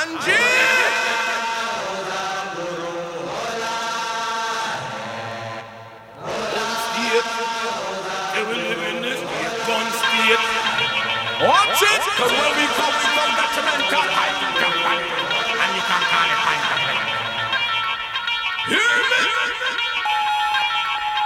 Angie! State. They will live in this state. Gun state. Watch it! Cause when we come